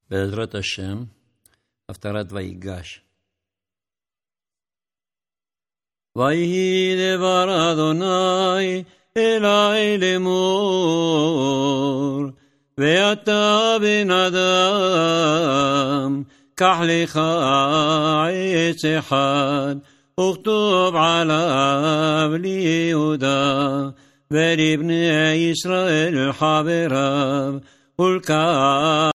בעזרת השם, הפטרת ויגש. ויהי דבר אדוני אלי לאמור, ואתה בן אדם, קח לך עץ אחד, וכתוב עליו ליהודה, ולבני ישראל חבריו, ולקח